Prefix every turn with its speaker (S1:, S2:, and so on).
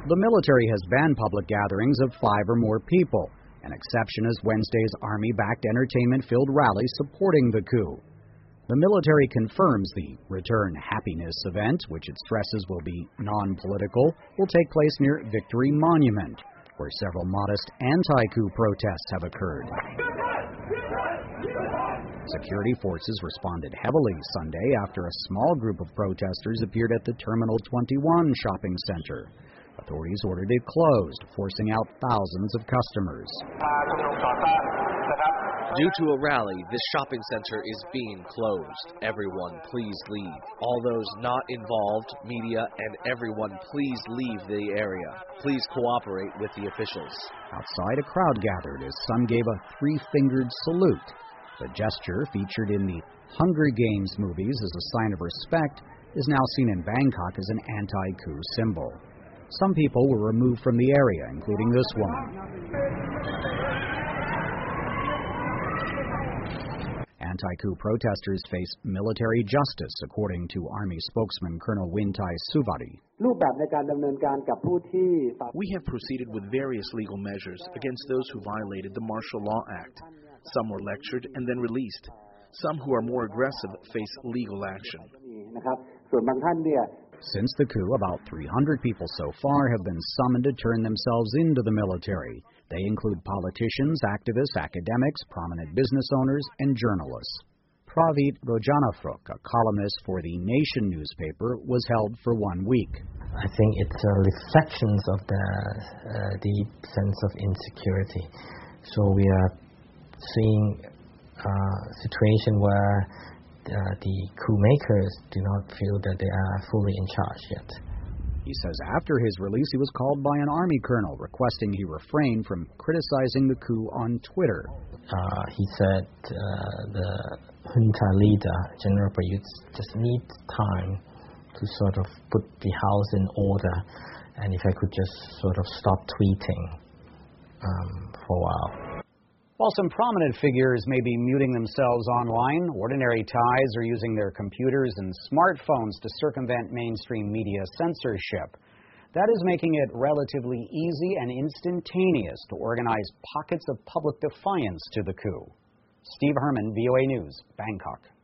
S1: The military has banned public gatherings of 5 or more people. An exception is Wednesday's Army-backed entertainment-filled rally supporting the coup. The military confirms the Return Happiness event, which it stresses will be non-political, will take place near Victory Monument, where several modest anti-coup protests have occurred. Security forces responded heavily Sunday after a small group of protesters appeared at the Terminal 21 shopping center. Authorities ordered it closed, forcing out thousands of customers.
S2: Due to a rally, this shopping center is being closed. Everyone, please leave. All those not involved, media, and everyone, please leave the area. Please cooperate with the officials.
S1: Outside, a crowd gathered as some gave a 3-fingered salute. The gesture, featured in the Hunger Games movies as a sign of respect, is now seen in Bangkok as an anti-coup symbol. Some people were removed from the area, including this woman. Anti-coup protesters face military justice, according to Army spokesman Colonel Wintai Suvari.
S3: We have proceeded with various legal measures against those who violated the Martial Law Act. Some were lectured and then released. Some who are more aggressive face legal action.
S1: Since the coup, about 300 people so far have been summoned to turn themselves into the military. They include politicians, activists, academics, prominent business owners, and journalists. Pravit Rojanafruk, a columnist for the Nation newspaper, was held for 1 week.
S4: I think it's a reflection of the deep sense of insecurity. So we are seeing a situation where the coup makers do not feel that they are fully in charge yet.
S1: He says after his release, he was called by an Army colonel requesting he refrain from criticizing the coup on Twitter.
S4: He said the junta leader, General Prayut, just needs time to sort of put the house in order, and if I could just sort of stop tweeting for a while.
S1: While some prominent figures may be muting themselves online, ordinary Thais are using their computers and smartphones to circumvent mainstream media censorship. That is making it relatively easy and instantaneous to organize pockets of public defiance to the coup. Steve Herman, VOA News, Bangkok.